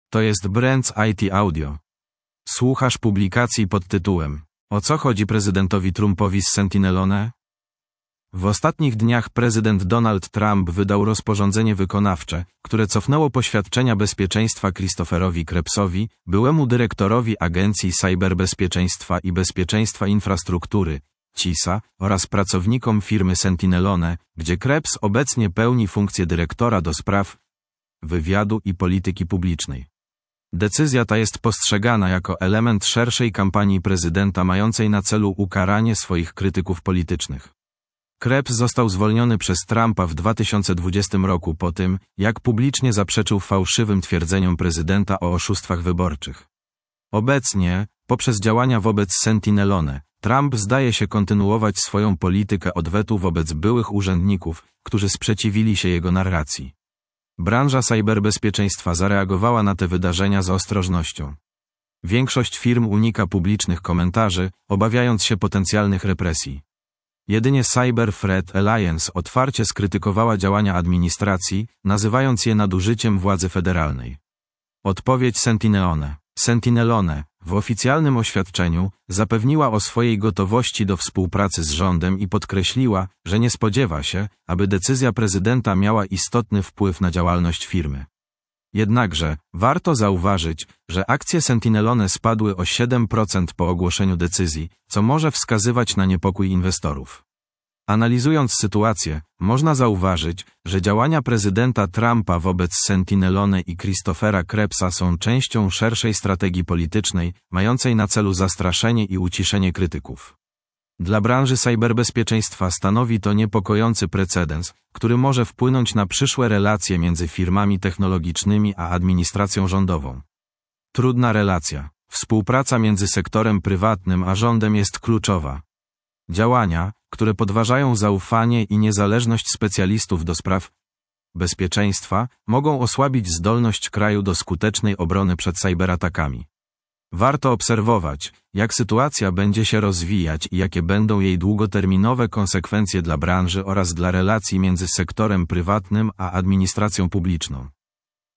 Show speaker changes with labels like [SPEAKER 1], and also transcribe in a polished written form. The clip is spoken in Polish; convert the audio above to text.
[SPEAKER 1] To jest Brands IT Audio. Słuchasz publikacji pod tytułem O co chodzi prezydentowi Trumpowi z Sentinelone? W ostatnich dniach prezydent Donald Trump wydał rozporządzenie wykonawcze, które cofnęło poświadczenia bezpieczeństwa Christopherowi Krebsowi, byłemu dyrektorowi Agencji Cyberbezpieczeństwa i Bezpieczeństwa Infrastruktury, CISA, oraz pracownikom firmy Sentinelone, gdzie Krebs obecnie pełni funkcję dyrektora do spraw wywiadu i polityki publicznej. Decyzja ta jest postrzegana jako element szerszej kampanii prezydenta mającej na celu ukaranie swoich krytyków politycznych. Krebs został zwolniony przez Trumpa w 2020 roku po tym, jak publicznie zaprzeczył fałszywym twierdzeniom prezydenta o oszustwach wyborczych. Obecnie, poprzez działania wobec Sentinelone, Trump zdaje się kontynuować swoją politykę odwetu wobec byłych urzędników, którzy sprzeciwili się jego narracji. Branża cyberbezpieczeństwa zareagowała na te wydarzenia z ostrożnością. Większość firm unika publicznych komentarzy, obawiając się potencjalnych represji. Jedynie Cyber Threat Alliance otwarcie skrytykowała działania administracji, nazywając je nadużyciem władzy federalnej. Odpowiedź Sentinelone. Sentinelone, w oficjalnym oświadczeniu, zapewniła o swojej gotowości do współpracy z rządem i podkreśliła, że nie spodziewa się, aby decyzja prezydenta miała istotny wpływ na działalność firmy. Jednakże, warto zauważyć, że akcje Sentinelone spadły o 7% po ogłoszeniu decyzji, co może wskazywać na niepokój inwestorów. Analizując sytuację, można zauważyć, że działania prezydenta Trumpa wobec Sentinelone i Christophera Krebsa są częścią szerszej strategii politycznej, mającej na celu zastraszenie i uciszenie krytyków. Dla branży cyberbezpieczeństwa stanowi to niepokojący precedens, który może wpłynąć na przyszłe relacje między firmami technologicznymi a administracją rządową. Trudna relacja. Współpraca między sektorem prywatnym a rządem jest kluczowa. Działania, które podważają zaufanie i niezależność specjalistów do spraw bezpieczeństwa, mogą osłabić zdolność kraju do skutecznej obrony przed cyberatakami. Warto obserwować, jak sytuacja będzie się rozwijać i jakie będą jej długoterminowe konsekwencje dla branży oraz dla relacji między sektorem prywatnym a administracją publiczną.